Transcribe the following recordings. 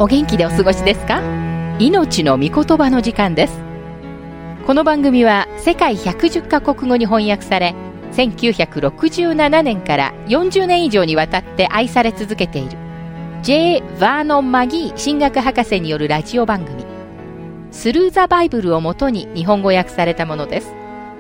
お元気でお過ごしですか？命の御言葉の時間です。この番組は世界110カ国語に翻訳され、1967年から40年以上にわたって愛され続けている J. バーノン・マギー神学博士によるラジオ番組スルー・ザ・バイブルをもとに日本語訳されたものです。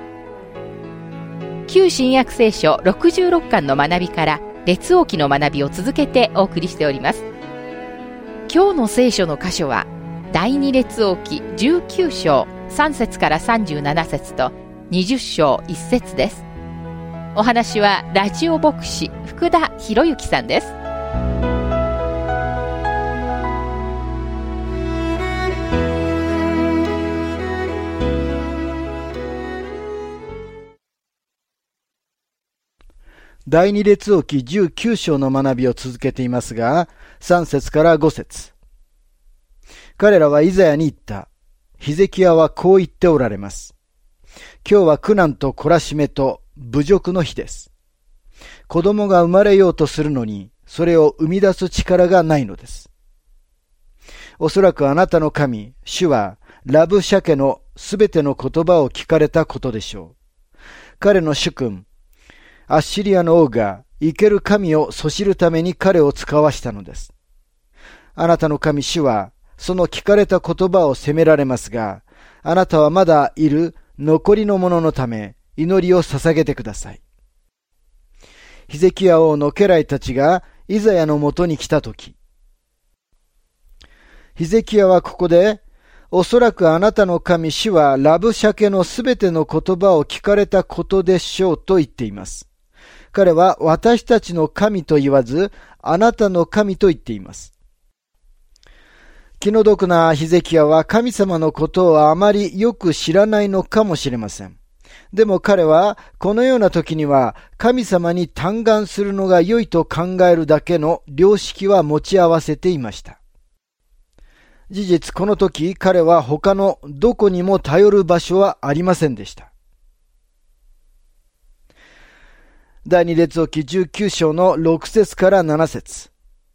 旧新約聖書66巻の学びから列王記の学びを続けてお送りしております。今日の聖書の箇所は第二列王記19章3節から37節と20章1節です。お話はラジオ牧師福田博之さんです。 第二列王記19章の学びを続けていますが、3節から5節。彼らはイザヤに言った。ヒゼキヤはこう言っておられます。今日は苦難と懲らしめと侮辱の日です。子供が生まれようとするのに、それを生み出す力がないのです。おそらくあなたの神、主はラブシャケのすべての言葉を聞かれたことでしょう。彼の主君、アッシリアの王が生ける神をそしるために彼を使わしたのです。あなたの神主はその聞かれた言葉を責められますが、あなたはまだいる残りの者のため祈りを捧げてください。ヒゼキヤ王の家来たちがイザヤのもとに来たとき、ヒゼキヤはここで、おそらくあなたの神主はラブシャケのすべての言葉を聞かれたことでしょうと言っています。彼は私たちの神と言わず、あなたの神と言っています。気の毒なヒゼキヤは神様のことをあまりよく知らないのかもしれません。でも彼はこのような時には神様に嘆願するのが良いと考えるだけの良識は持ち合わせていました。事実この時彼は他のどこにも頼る場所はありませんでした。第二列王記19章の6節から7節。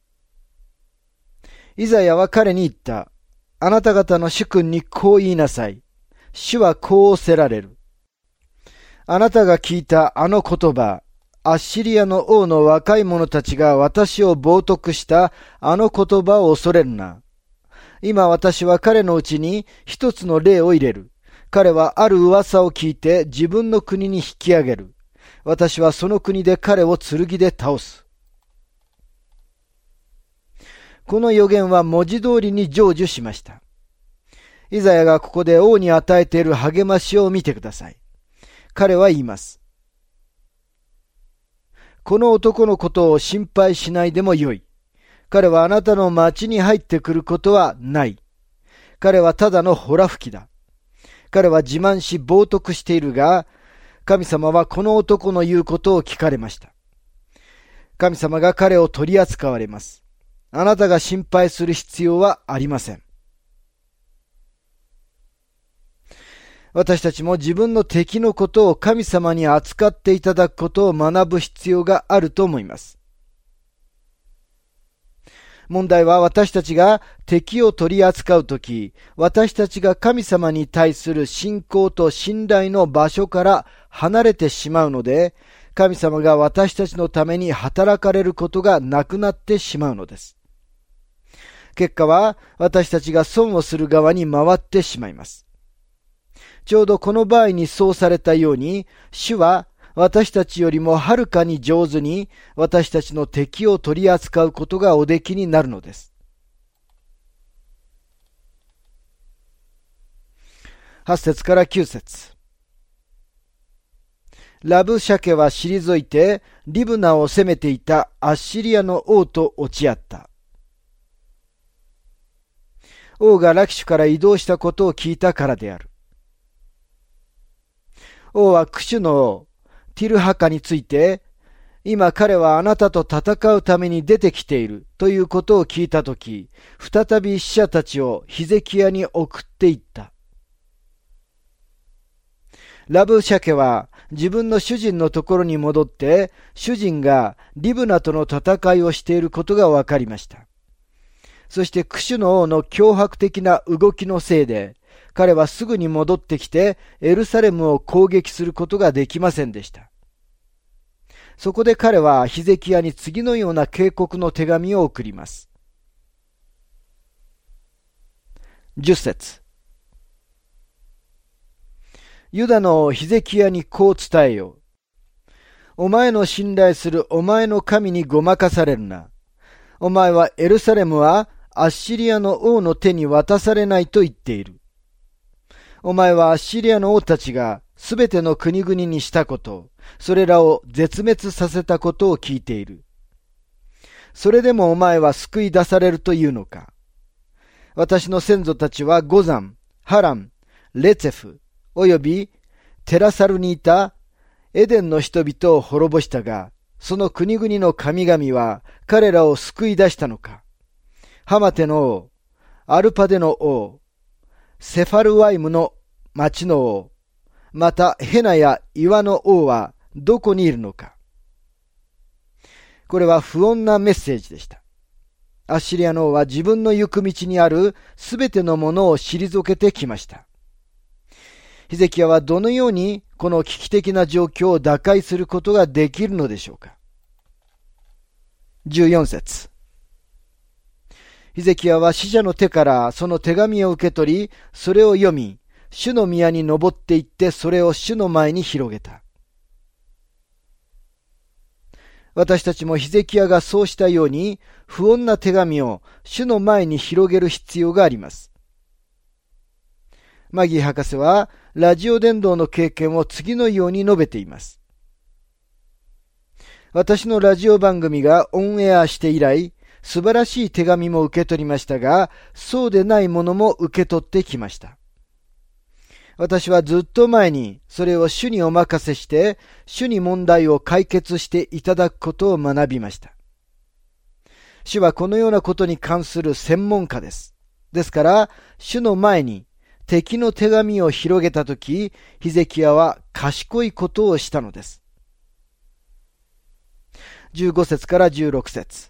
イザヤは彼に言った。あなた方の主君にこう言いなさい。主はこうおせられる。あなたが聞いたあの言葉、アッシリアの王の若い者たちが私を冒涜したあの言葉を恐れるな。今私は彼のうちに一つの例を入れる。彼はある噂を聞いて自分の国に引き上げる。私はその国で彼を剣で倒す。この予言は文字通りに成就しました。イザヤがここで王に与えている励ましを見てください。彼は言います。この男のことを心配しないでもよい。彼はあなたの町に入ってくることはない。彼はただのほら吹きだ。彼は自慢し冒涜しているが、神様はこの男の言うことを聞かれました。神様が彼を取り扱われます。あなたが心配する必要はありません。私たちも自分の敵のことを神様に扱っていただくことを学ぶ必要があると思います。問題は私たちが敵を取り扱うとき、私たちが神様に対する信仰と信頼の場所から離れてしまうので、神様が私たちのために働かれることがなくなってしまうのです。結果は私たちが損をする側に回ってしまいます。ちょうどこの場合にそうされたように、主は私たちよりもはるかに上手に私たちの敵を取り扱うことがおできになるのです。8節から9節。ラブシャケは退いてリブナを攻めていたアッシリアの王と落ち合った。王がラキシュから移動したことを聞いたからである。王はクシュの王ティルハカについて、今彼はあなたと戦うために出てきているということを聞いたとき、再び使者たちをヒゼキヤに送っていった。ラブシャケは自分の主人のところに戻って、主人がリブナとの戦いをしていることがわかりました。 そしてクシュの王の脅迫的な動きのせいで、彼はすぐに戻ってきてエルサレムを攻撃することができませんでした。そこで彼はヒゼキヤに次のような警告の手紙を送ります。10節。ユダのヒゼキヤにこう伝えよう。お前の信頼するお前の神にごまかされるな。お前はエルサレムはアッシリアの王の手に渡されないと言っている。お前はアッシリアの王たちがすべての国々にしたこと、それらを絶滅させたことを聞いている。それでもお前は救い出されるというのか。私の先祖たちはゴザン、ハラン、レツェフ、およびテラサルにいたエデンの人々を滅ぼしたが、その国々の神々は彼らを救い出したのか。ハマテの王、アルパデの王、セファルワイムの町の王、またヘナや岩の王はどこにいるのか。これは不穏なメッセージでした。アッシリアの王は自分の行く道にあるすべてのものを退けてきました。ヒゼキヤはどのようにこの危機的な状況を打開することができるのでしょうか。14節。ヒゼキヤは使者の手からその手紙を受け取り、それを読み、主の宮に登って行ってそれを主の前に広げた。私たちもヒゼキヤがそうしたように、不穏な手紙を主の前に広げる必要があります。マギー博士はラジオ伝道の経験を次のように述べています。私のラジオ番組がオンエアして以来、素晴らしい手紙も受け取りましたが、そうでないものも受け取ってきました。私はずっと前にそれを主にお任せして、主に問題を解決していただくことを学びました。主はこのようなことに関する専門家です。ですから、主の前に敵の手紙を広げたとき、ヒゼキヤは賢いことをしたのです。15節から16節。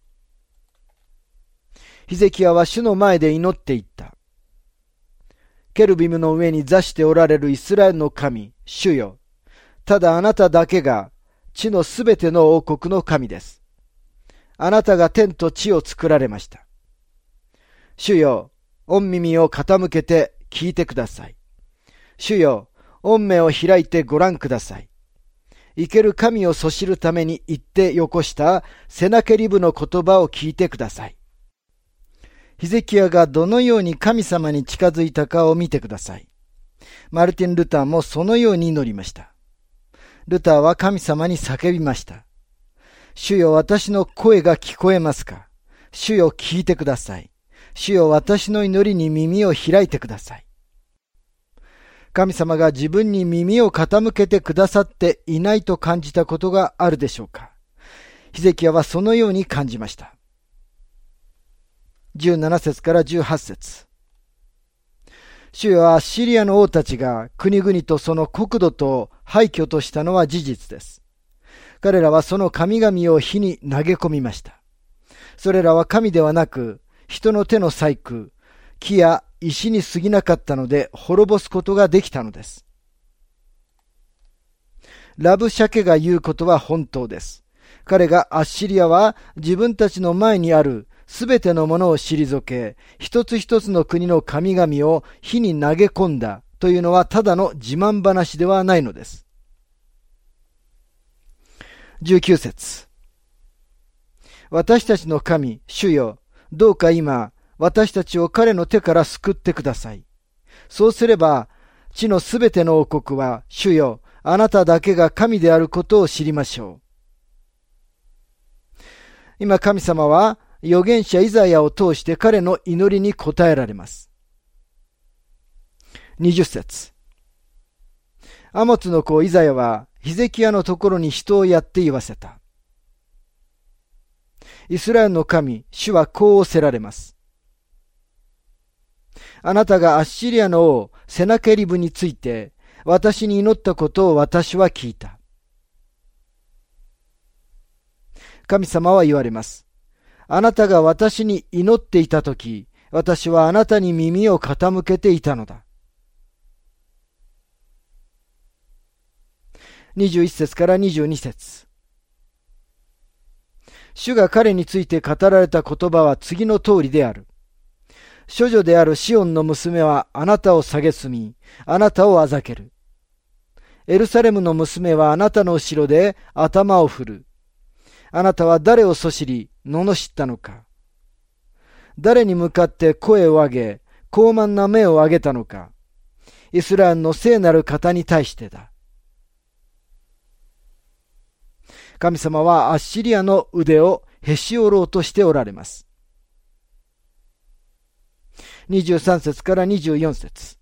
ヒゼキヤは主の前で祈っていった。ケルビムの上に座しておられるイスラエルの神、主よ。ただあなただけが地のすべての王国の神です。あなたが天と地を作られました。主よ、御耳を傾けて聞いてください。主よ、御目を開いてご覧ください。生ける神をそしるために言ってよこしたセナケリブの言葉を聞いてください。ヒゼキヤがどのように神様に近づいたかを見てください。マルティン・ルターもそのように祈りました。ルターは神様に叫びました。主よ、私の声が聞こえますか？主よ、聞いてください。主よ、私の祈りに耳を開いてください。神様が自分に耳を傾けてくださっていないと感じたことがあるでしょうか。ヒゼキヤはそのように感じました。17節から18節。主よ、アッシリアの王たちが国々とその国土と廃墟としたのは事実です。彼らはその神々を火に投げ込みました。それらは神ではなく、人の手の細工、木や石に過ぎなかったので滅ぼすことができたのです。ラブシャケが言うことは本当です。彼がアッシリアは自分たちの前にあるすべてのものを退け、一つ一つの国の神々を火に投げ込んだというのはただの自慢話ではないのです。19節。私たちの神、主よ、どうか今、私たちを彼の手から救ってください。そうすれば、地のすべての王国は、主よ、あなただけが神であることを知りましょう。今神様は、預言者イザヤを通して彼の祈りに応えられます。20節。アモツの子イザヤはヒゼキヤのところに人をやって言わせた。イスラエルの神、主はこう仰せられます。あなたがアッシリアの王セナケリブについて私に祈ったことを私は聞いた。神様は言われます。 あなたが私に祈っていたとき、私はあなたに耳を傾けていたのだ。21節から22節。主が彼について語られた言葉は次の通りである。処女であるシオンの娘はあなたを蔑み、あなたをあざける。エルサレムの娘はあなたの後ろで頭を振る。あなたは誰をそしり、罵ったのか。誰に向かって声を上げ、高慢な目を上げたのか。イスラエルの聖なる方に対してだ。神様はアッシリアの腕をへし折ろうとしておられます。23節から24節。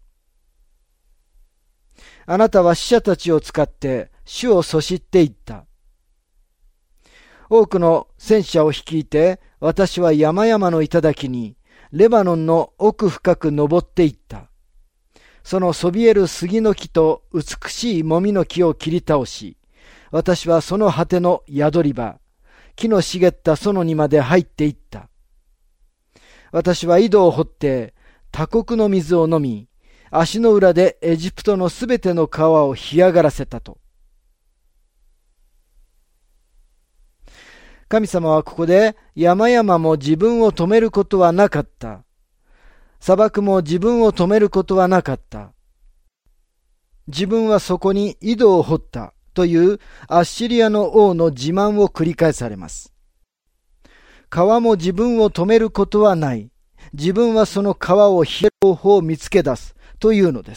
あなたは使者たちを使って主をそしっていった。多くの戦車を率いて私は山々の頂にレバノンの奥深く登っていった。そのそびえる杉の木と美しいもみの木を切り倒し、私はその果ての宿り場、木の茂った園にまで入っていった。私は井戸を掘って他国の水を飲み、足の裏でエジプトのすべての川を干上がらせたと。神様はここで山々も自分を止めることはなかった。砂漠も自分を止めることはなかった。自分はそこに井戸を掘ったというアッシリアの王の自慢を繰り返されます。川も自分を止めることはない。自分はその川を干える方法を見つけ出すというのです。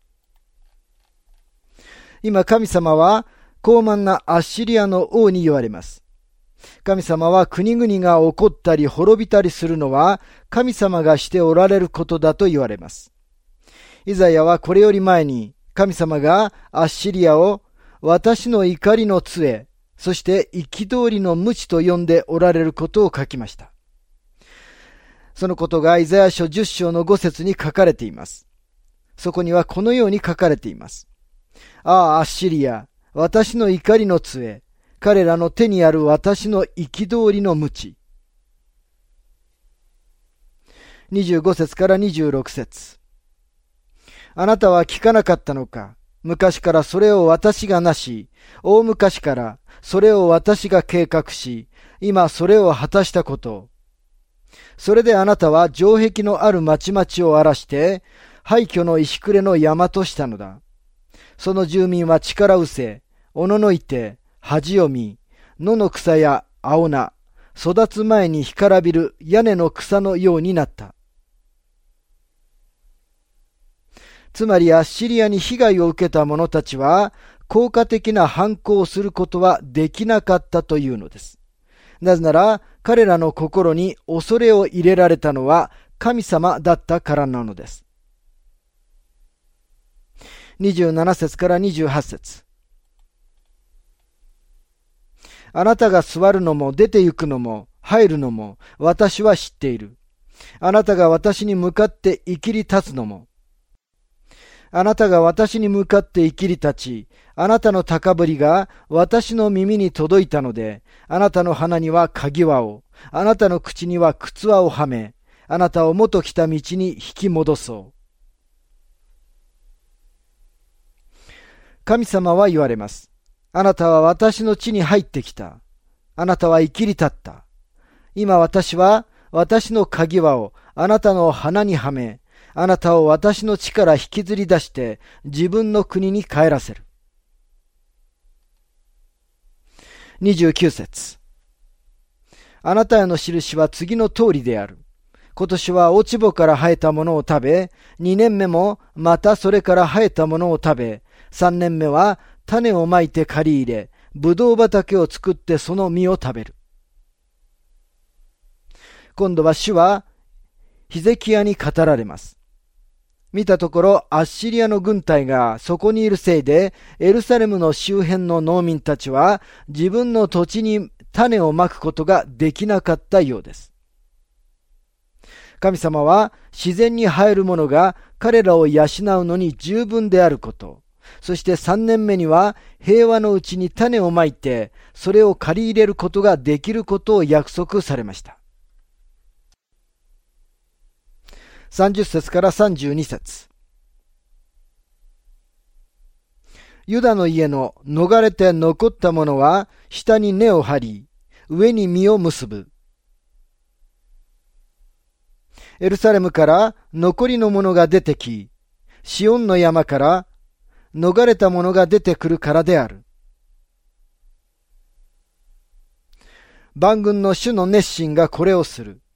今神様は高慢なアッシリアの王に言われます。神様は国々が起こったり滅びたりするのは神様がしておられることだと言われます。イザヤはこれより前に神様がアッシリアを私の怒りの杖、そして憤りの鞭と呼んでおられることを書きました。そのことがイザヤ書10章の5節に書かれています。そこにはこのように書かれています。ああ、アッシリア、私の怒りの杖、彼らの手にある私の憤りの鞭。25節から26節。あなたは聞かなかったのか。昔からそれを私がなし、大昔からそれを私が計画し、今それを果たしたこと。それであなたは城壁のある町々を荒らして、廃墟の石暮れの山としたのだ。その住民は力うせ、おののいて、恥を見、野の草や青菜、育つ前に干からびる屋根の草のようになった。つまりアッシリアに被害を受けた者たちは、効果的な反抗をすることはできなかったというのです。なぜなら、彼らの心に恐れを入れられたのは神様だったからなのです。27節から28節。あなたが座るのも出て行くのも入るのも私は知っている。あなたが私に向かって生きり立つのも。あなたが私に向かって生きり立ち、あなたの高ぶりが私の耳に届いたので、あなたの鼻には鍵輪を、あなたの口には靴輪をはめ、あなたを元来た道に引き戻そう。神様は言われます。あなたは私の地に入ってきた。あなたは生きり立った。今私は私の鍵輪をあなたの鼻にはめ、あなたを私の地から引きずり出して自分の国に帰らせる。29節。あなたへの印は次の通りである。今年は落ち穂から生えたものを食べ、2年目もまたそれから生えたものを食べ、3年目は種をまいて刈り入れ、ぶどう畑を作ってその実を食べる。今度は主はヒゼキヤに語られます。見たところアッシリアの軍隊がそこにいるせいで、エルサレムの周辺の農民たちは自分の土地に種をまくことができなかったようです。神様は自然に生えるものが彼らを養うのに十分であること、そして3年目には平和のうちに種をまいて、それを刈り入れることができることを約束されました。 30節から32節。ユダの家の逃れて残った者は下に根を張り、上に実を結ぶ。エルサレムから残りの者が出てき、シオンの山から逃れた者が出てくるからである。万軍の主の熱心がこれをする。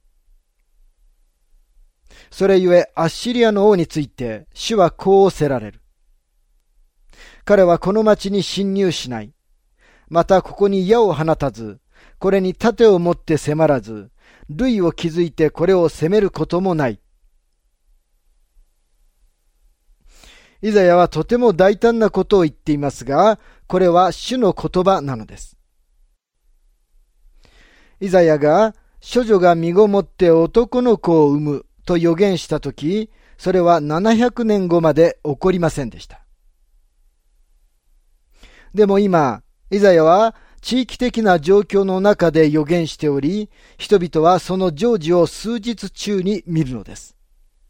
それゆえアッシリアの王について主はこう仰せられる。彼はこの町に侵入しない。またここに矢を放たず、これに盾を持って迫らず、塁を築いてこれを攻めることもない。イザヤはとても大胆なことを言っていますが、これは主の言葉なのです。イザヤが処女が身ごもって男の子を産むと予言したとき、それは700年後まで起こりませんでした。でも今、イザヤは地域的な状況の中で予言しており、人々はその成就を数日中に見るのです。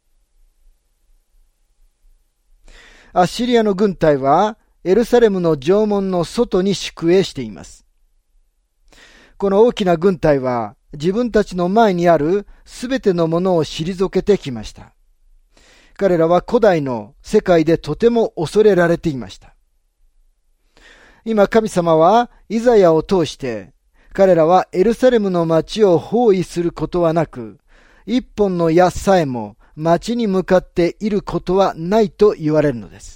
アッシリアの軍隊はエルサレムの城門の外に宿営しています。この大きな軍隊は自分たちの前にあるすべてのものを退けてきました。彼らは古代の世界でとても恐れられていました。今神様はイザヤを通して彼らはエルサレムの町を包囲することはなく、一本の矢さえも町に向かっていることはないと言われるのです。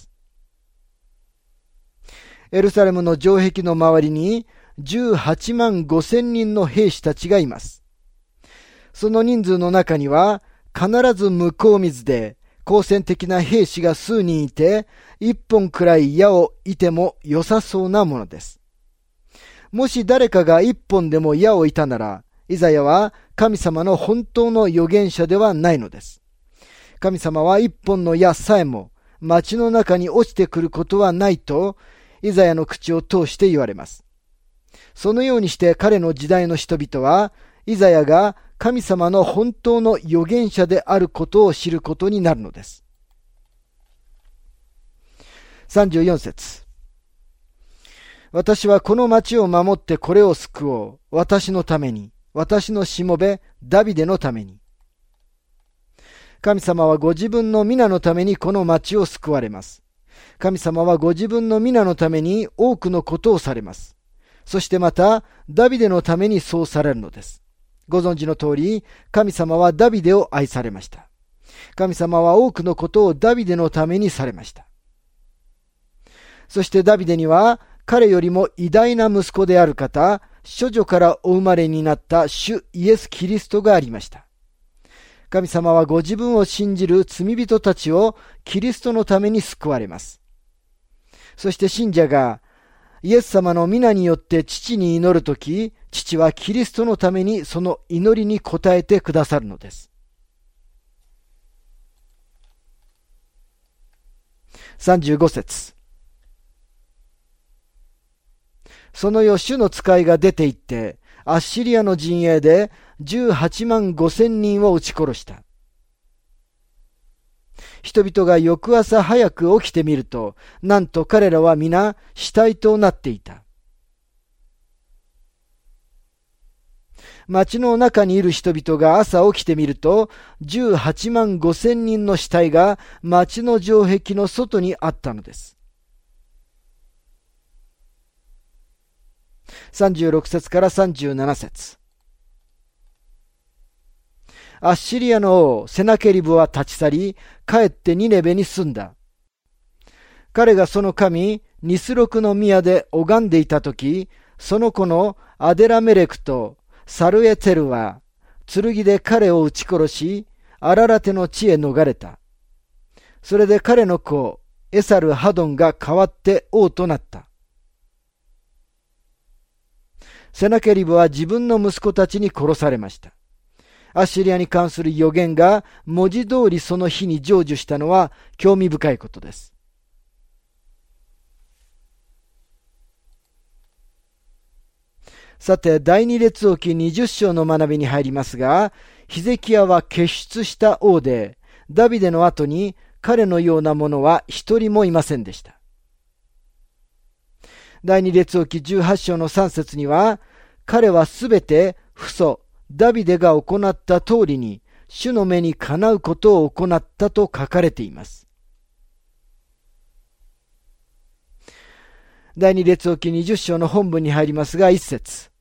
エルサレムの城壁の周りに18万5千人の兵士たちがいます。その人数の中には必ず向こう水で好戦的な兵士が数人いて、一本くらい矢を射ても良さそうなものです。もし誰かが一本でも矢を射たなら、イザヤは神様の本当の預言者ではないのです。神様は一本の矢さえも町の中に落ちてくることはないと、イザヤの口を通して言われます。そのようにして彼の時代の人々は、イザヤが神様の本当の預言者であることを知ることになるのです。34節。私はこの町を守ってこれを救おう。私のために、私のしもべダビデのために。神様はご自分の皆のためにこの町を救われます。神様はご自分の皆のために多くのことをされます。そしてまたダビデのためにそうされるのです。ご存知の通り、神様はダビデを愛されました。神様は多くのことをダビデのためにされました。そしてダビデには彼よりも偉大な息子である方、処女からお生まれになった主イエス・キリストがありました。神様はご自分を信じる罪人たちをキリストのために救われます。そして信者がイエス様の皆によって父に祈るとき、父はキリストのためにその祈りに応えてくださるのです。35節。その夜主の使いが出て行って、アッシリアの陣営で18万5千人を撃ち殺した。人々が翌朝早く起きてみると、なんと彼らは皆死体となっていた。町の中にいる人々が朝起きてみると、18万5千人の死体が町の城壁の外にあったのです。36節から37節。アッシリアの王セナケリブは立ち去り、帰ってニネベに住んだ。彼がその神ニスロクの宮で拝んでいたとき、その子のアデラメレクとサルエツェルは剣で彼を撃ち殺し、アララテの地へ逃れた。それで彼の子エサルハドンが代わって王となった。セナケリブは自分の息子たちに殺されました。アッシリアに関する予言が文字通りその日に成就したのは興味深いことです。さて、第二列王記20章の学びに入りますが、ヒゼキヤは傑出した王で、 ダビデの後に彼のような者は一人もいませんでした。第二列王記18章の3節には、彼はすべて父祖ダビデが行った通りに主の目にかなうことを行ったと書かれています。第二列王記20章の本文に入りますが、1節。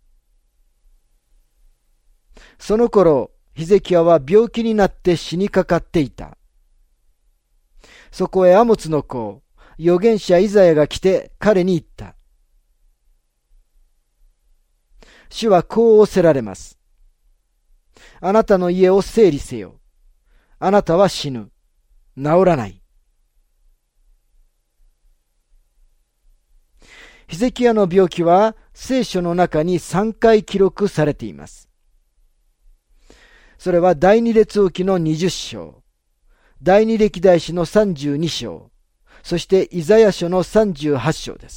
その頃、ヒゼキヤは病気になって死にかかっていた。そこへアモツの子、預言者イザヤが来て彼に言った。主はこう仰せられます。あなたの家を整理せよ。あなたは死ぬ。治らない。ヒゼキヤの病気は聖書の中に3回記録されています。それは第二列王記の20章、第二歴代史の32章、そしてイザヤ書の38章です。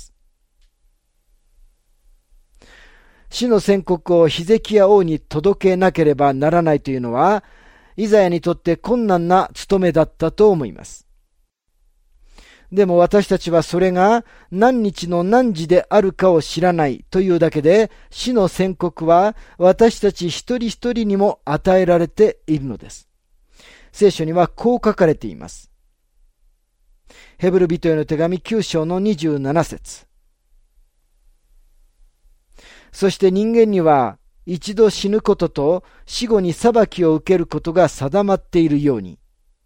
死の宣告をヒゼキヤ王に届けなければならないというのは、イザヤにとって困難な務めだったと思います。でも私たちはそれが何日の何時であるかを知らないというだけで、死の宣告は私たち一人一人にも与えられているのです。聖書にはこう書かれています。ヘブル人への手紙9章の27節。そして人間には一度死ぬことと死後に裁きを受けることが定まっているように、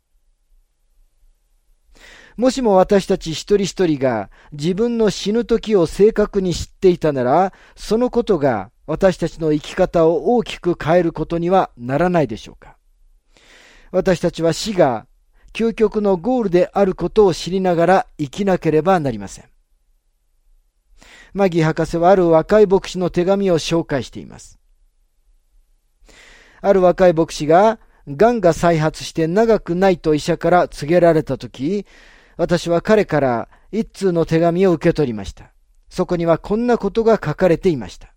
もしも私たち一人一人が自分の死ぬ時を正確に知っていたなら、そのことが私たちの生き方を大きく変えることにはならないでしょうか。私たちは死が究極のゴールであることを知りながら生きなければなりません。マギー博士はある若い牧師の手紙を紹介しています。ある若い牧師が、がんが再発して長くないと医者から告げられたとき、私は彼から一通の手紙を受け取りました。そこにはこんなことが書かれていました。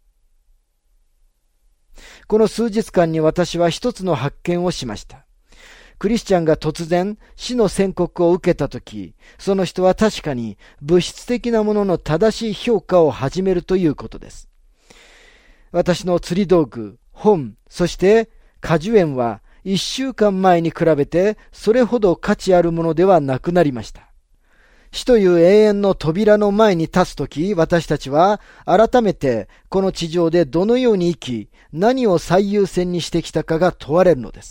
この数日間に私は一つの発見をしました。クリスチャンが突然死の宣告を受けたとき、その人は確かに物質的なものの正しい評価を始めるということです。私の釣り道具、本、そして果樹園は1週間前に比べてそれほど価値あるものではなくなりました。死という永遠の扉の前に立つとき、私たちは改めてこの地上でどのように生き、何を最優先にしてきたかが問われるのです。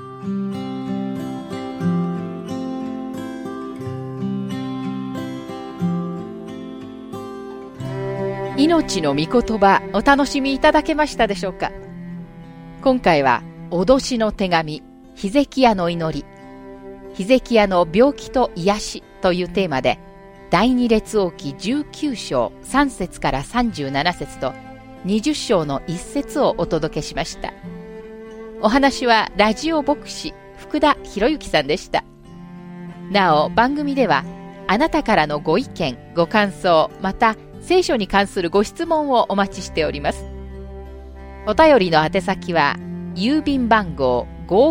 命の御言葉、お楽しみいただけましたでしょうか。今回は脅しの手紙、ヒゼキヤの祈り、ヒゼキヤの病気と癒しというテーマで、第二列王記19章3節から37節と20章の1節をお届けしました。お話はラジオ牧師福田博之さんでした。なお番組ではあなたからのご意見ご感想、また聖書に関するご質問をお待ちしております。お便りの宛先は郵便番号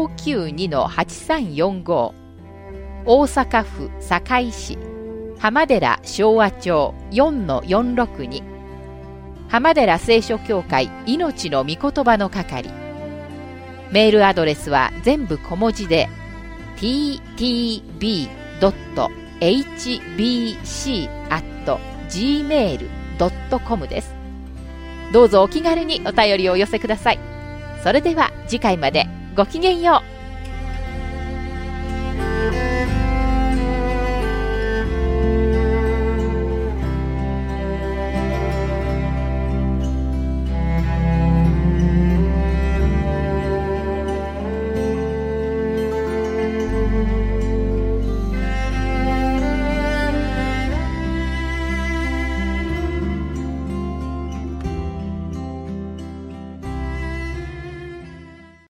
592-8345 大阪府堺市浜寺昭和町 4-462 浜寺聖書協会命の御言葉の係。メールアドレスは全部小文字で ttb.hbc@gmail.com です。どうぞお気軽にお便りをお寄せください。それでは次回までごきげんよう。